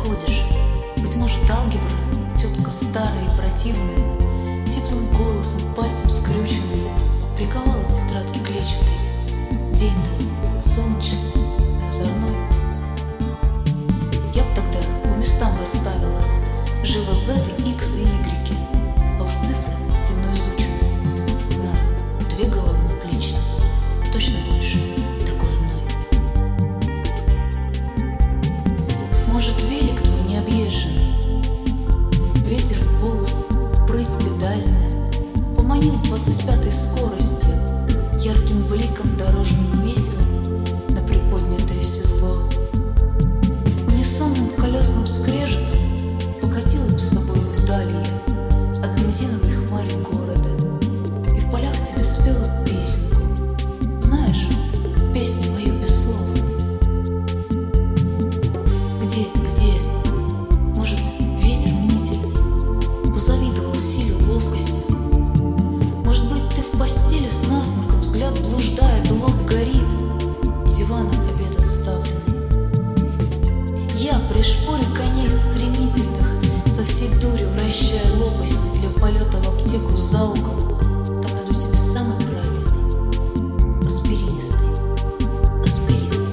подходишь. Быть может, алгебра, тетка старая и противная, сиплым голосом, пальцем скрюченным, приковала к тетрадке клетчатой. День твой солнечный, озорной. Я б тогда по местам расставила живо Z, X и Y, а уж цифры темно изучены. Знаю, 2 головы наплечные, точно больше такой одной. Может, велик твой не объезжен, ветер в волос, прыть педальная, поманил 25-й скоростью, ярким бликом дорожным месивом на приподнятое седло. Унисонным колесным скрежетом покатилась бы с тобой вдали от бензиновой хмари города, и в полях тебе спела песенку. Знаешь, песню мою без слов. Где ты, где? Может, ветер-нитель позавидовал силе ловкости? Может быть, ты в постели с насморком, взгляд блуждает, лоб горит, у дивана обед отставленный. Я пришпорю коней стремительных, со всей дурью вращая лопасти для полета в аптеку за угол. Там найду тебе самый правильный, аспиринистый аспирин.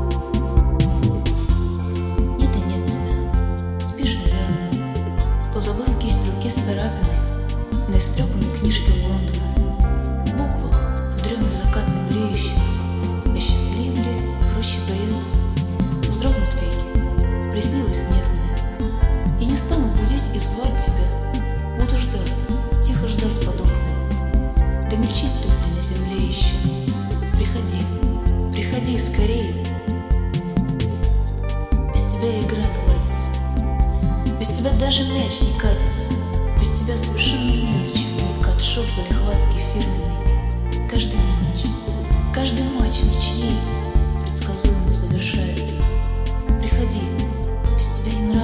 Нет и нет тебя, спишь, наверное, позабыв кисть руки с царапиной на истрепанной книжке Лондона, в буквах, в дреме закатно блеющих, осчастливили прочий бред. Вздрогнут веки, приснилось нервное, и не стану будить и звать тебя. Буду ждать, тихо ждать под окнами. Да мельчит туфли на земле еще. Приходи, приходи скорее. Без тебя игра не ладится, без тебя даже мяч не катится, без тебя совершенно незачем мой катшот залихватский фирменный. Каждый матч ничьей предсказуемо завершается. Приходи, без тебя не